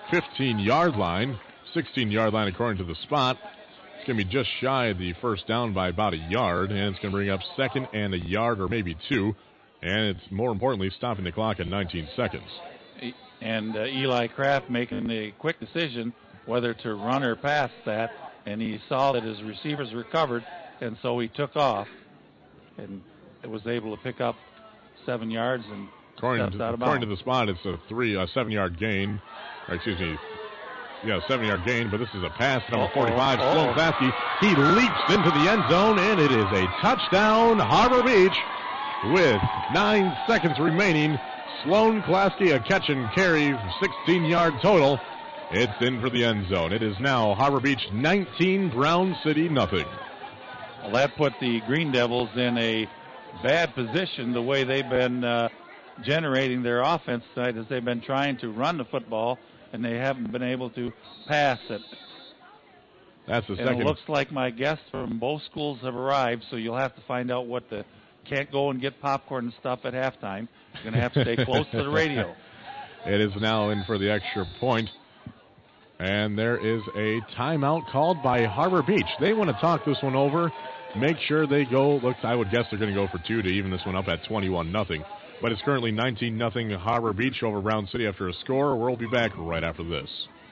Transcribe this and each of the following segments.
15-yard line. 16-yard line according to the spot. It's going to be just shy of the first down by about a yard, and it's going to bring up second and a yard or maybe two, and it's more importantly stopping the clock at 19 seconds. And Eli Kraft making a quick decision whether to run or pass that, and he saw that his receivers recovered, and so he took off and was able to pick up 7 yards and according to the spot, it's a 7-yard gain. Or excuse me, 7-yard gain, but this is a pass. Number 45, Sloan Klasky. He leaps into the end zone, and it is a touchdown, Harbor Beach, with 9 seconds remaining. Sloan Klasky, a catch and carry, 16-yard total. It's in for the end zone. It is now Harbor Beach 19, Brown City nothing. Well, that put the Green Devils in a bad position the way they've been generating their offense tonight, as they've been trying to run the football and they haven't been able to pass it. That's the second. It looks like my guests from both schools have arrived, so you'll have to find out what can't go and get popcorn and stuff at halftime. You're going to have to stay close to the radio. It is now in for the extra point. And there is a timeout called by Harbor Beach. They want to talk this one over, make sure they go. Look, I would guess they're going to go for 2 to even this one up at 21-0. But it's currently 19-0 Harbor Beach over Brown City after a score. We'll be back right after this.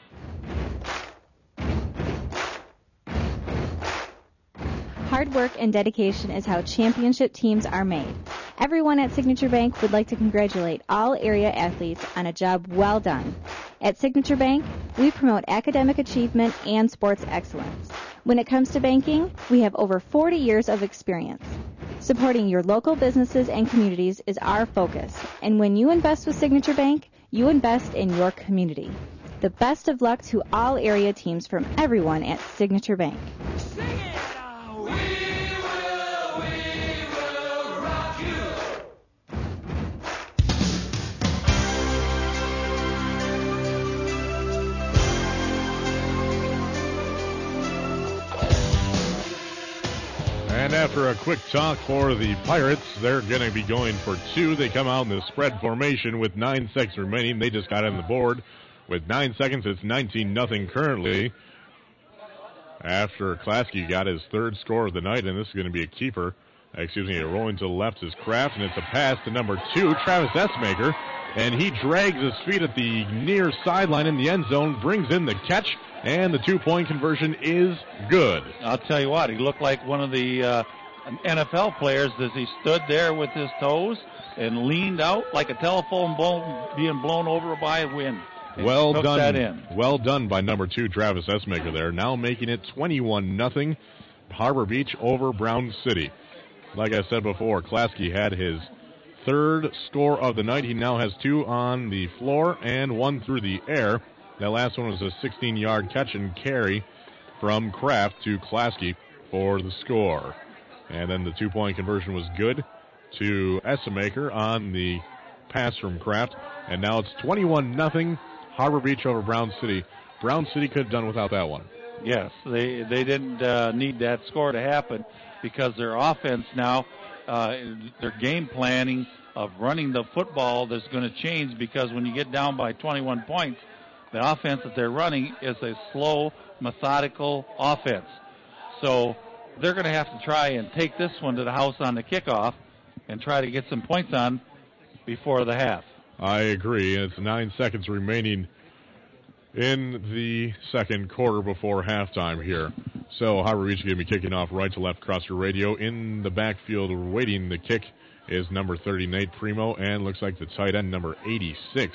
Hard work and dedication is how championship teams are made. Everyone at Signature Bank would like to congratulate all area athletes on a job well done. At Signature Bank, we promote academic achievement and sports excellence. When it comes to banking, we have over 40 years of experience. Supporting your local businesses and communities is our focus. And when you invest with Signature Bank, you invest in your community. The best of luck to all area teams from everyone at Signature Bank. Sing it! We will rock you! And after a quick talk for the Pirates, they're going to be going for 2. They come out in the spread formation with 9 seconds remaining. They just got on the board. With 9 seconds, it's 19-0 currently. After Klasky got his 3rd score of the night, and this is going to be a keeper. Rolling to the left is Kraft, and it's a pass to number 2, Travis Essmaker. And he drags his feet at the near sideline in the end zone, brings in the catch, and the 2-point conversion is good. I'll tell you what, he looked like one of the NFL players as he stood there with his toes and leaned out like a telephone being blown over by a wind. Well done. Well done by number 2, Travis Essmaker there. Now making it 21-0 Harbor Beach over Brown City. Like I said before, Klasky had his 3rd score of the night. He now has 2 on the floor and 1 through the air. That last one was a 16-yard catch and carry from Kraft to Klasky for the score. And then the 2-point conversion was good to Essmaker on the pass from Kraft. And now it's 21-0 Harbor Beach over Brown City. Brown City could have done without that one. Yes, they didn't need that score to happen because their offense now, their game planning of running the football is going to change, because when you get down by 21 points, the offense that they're running is a slow, methodical offense. So they're going to have to try and take this one to the house on the kickoff and try to get some points on before the half. I agree. It's 9 seconds remaining in the second quarter before halftime here. So Harbor Beach is going to be kicking off right to left across your radio. In the backfield waiting the kick is number 30, Nate Primo, and looks like the tight end, number 86.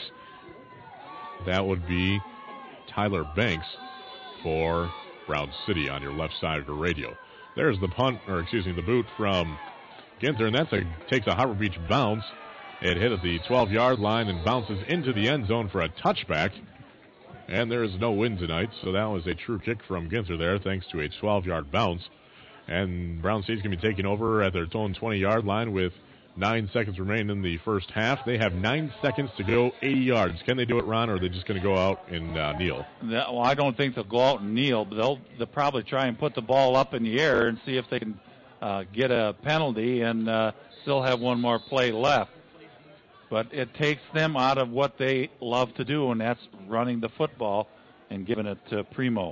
That would be Tyler Banks for Brown City on your left side of the radio. There's the the boot from Ginther, and takes a Harbor Beach bounce. It hit at the 12-yard line and bounces into the end zone for a touchback. And there is no wind tonight, so that was a true kick from Ginther there, thanks to a 12-yard bounce. And Brown City's going to be taking over at their own 20-yard line with 9 seconds remaining in the first half. They have 9 seconds to go, 80 yards. Can they do it, Ron, or are they just going to go out and kneel? Well, I don't think they'll go out and kneel, but they'll probably try and put the ball up in the air and see if they can get a penalty and still have one more play left. but it takes them out of what they love to do, and that's running the football and giving it to Primo.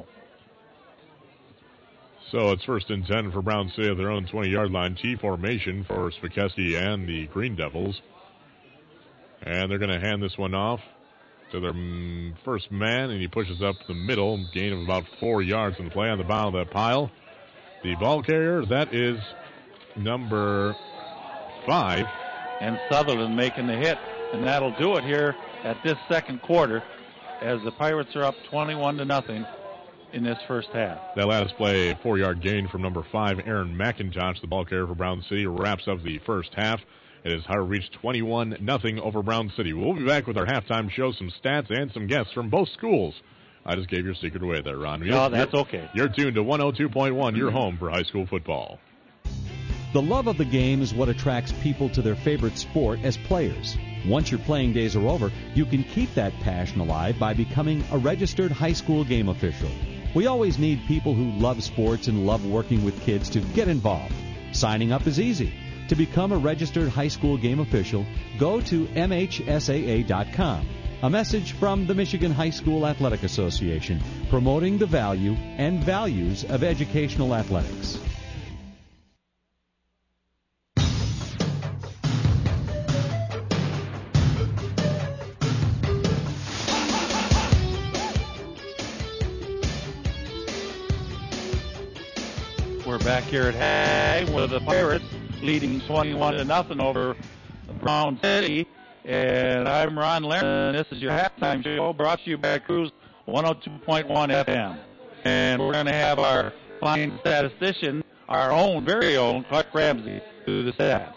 So it's 1st and 10 for Brown City at their own 20-yard line. T formation for Spikeski and the Green Devils. And they're going to hand this one off to their first man, and he pushes up the middle, gain of about 4 yards in the play on the bottom of that pile. The ball carrier, that is number 5. And Sutherland making the hit, and that'll do it here at this second quarter as the Pirates are up 21-0 in this first half. That last play, a 4-yard gain from number 5, Aaron McIntosh, the ball carrier for Brown City, wraps up the first half. It is Harbor Beach 21-0 over Brown City. We'll be back with our halftime show, some stats, and some guests from both schools. I just gave your secret away there, Ron. No, that's okay. You're tuned to 102.1, your home for high school football. The love of the game is what attracts people to their favorite sport as players. Once your playing days are over, you can keep that passion alive by becoming a registered high school game official. We always need people who love sports and love working with kids to get involved. Signing up is easy. To become a registered high school game official, go to MHSAA.com. A message from the Michigan High School Athletic Association, promoting the value and values of educational athletics. We're back here at Hag with the Pirates leading 21-0 over Brown City. And I'm Ron Lerner. This is your halftime show brought to you by Cruise 102.1 FM. And we're going to have our fine statistician, our own, very own, Clark Ramsey, do the stats.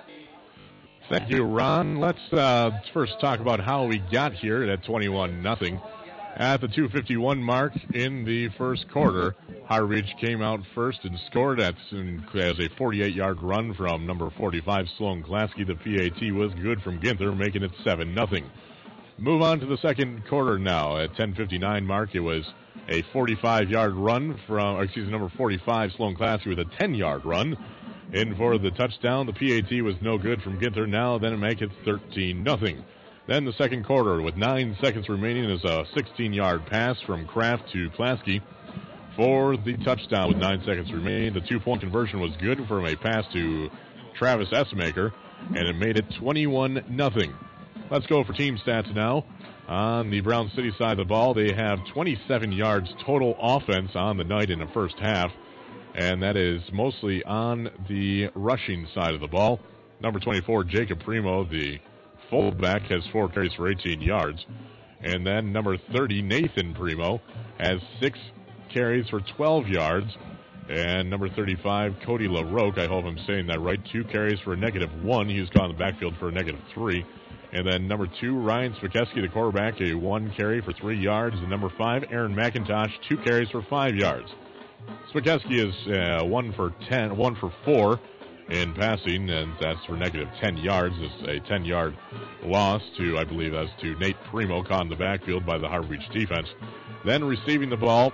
Thank you, Ron. Let's first talk about how we got here at 21-0. At the 2:51 mark in the first quarter, Harbor Beach came out first and scored as a 48-yard run from number 45, Sloan Klasky. The PAT was good from Ginther, making it 7-0. Move on to the second quarter now. At 10:59 mark, it was a 45-yard run from, number 45, Sloan Klasky, with a 10-yard run. In for the touchdown. The PAT was no good from Ginther. Now then it makes it 13-0. Then the second quarter, with 9 seconds remaining, is a 16-yard pass from Kraft to Klasky for the touchdown with 9 seconds remaining. The 2-point conversion was good from a pass to Travis Essemaker, and it made it 21-0. Let's go for team stats now. On the Brown City side of the ball, they have 27 yards total offense on the night in the first half, and that is mostly on the rushing side of the ball. Number 24, Jacob Primo, the fullback, has 4 carries for 18 yards. And then number 30, Nathan Primo, has 6 carries for 12 yards. And number 35, Cody LaRoque, I hope I'm saying that right, 2 carries for a -1. He was caught in the backfield for a -3. And then number 2, Ryan Spikeski, the quarterback, a 1 carry for 3 yards. And number 5, Aaron McIntosh, 2 carries for 5 yards. Spikeski is 1 for 4 in passing, and that's for -10 yards. It's a 10-yard loss to, I believe that's to Nate Primo, caught in the backfield by the Harbor Beach defense. Then receiving the ball,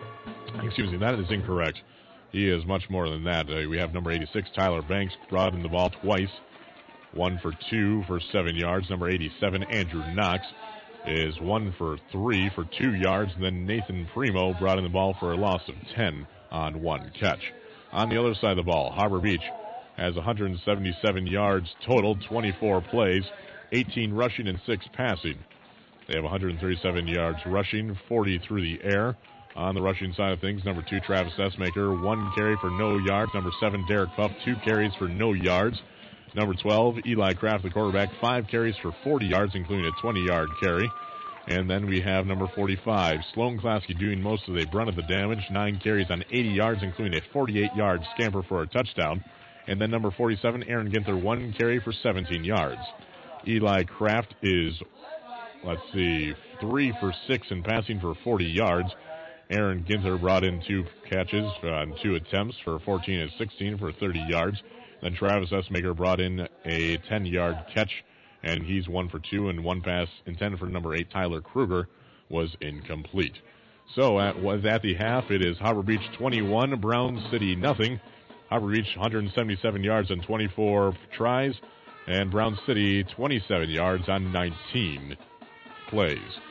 that is incorrect. He is much more than that. We have number 86, Tyler Banks, brought in the ball twice. 1 for 2 for 7 yards. Number 87, Andrew Knox, is 1 for 3 for 2 yards. And then Nathan Primo brought in the ball for a loss of 10 on 1 catch. On the other side of the ball, Harbor Beach has 177 yards total, 24 plays, 18 rushing and 6 passing. They have 137 yards rushing, 40 through the air. On the rushing side of things, number 2, Travis Essemaker, 1 carry for no yards. Number 7, Derek Puff, 2 carries for no yards. Number 12, Eli Kraft, the quarterback, 5 carries for 40 yards, including a 20-yard carry. And then we have number 45, Sloan Klasky, doing most of the brunt of the damage, 9 carries on 80 yards, including a 48-yard scamper for a touchdown. And then number 47, Aaron Ginther, 1 carry for 17 yards. Eli Kraft is, 3 for 6 in passing for 40 yards. Aaron Ginther brought in 2 catches on 2 attempts for 14 and 16 for 30 yards. Then Travis Essemaker brought in a 10-yard catch, and he's 1 for 2, and 1 pass intended for number 8, Tyler Kruger, was incomplete. So at the half, it is Harbor Beach 21, Brown City nothing. Harbor Beach 177 yards and 24 tries. And Brown City 27 yards on 19 plays.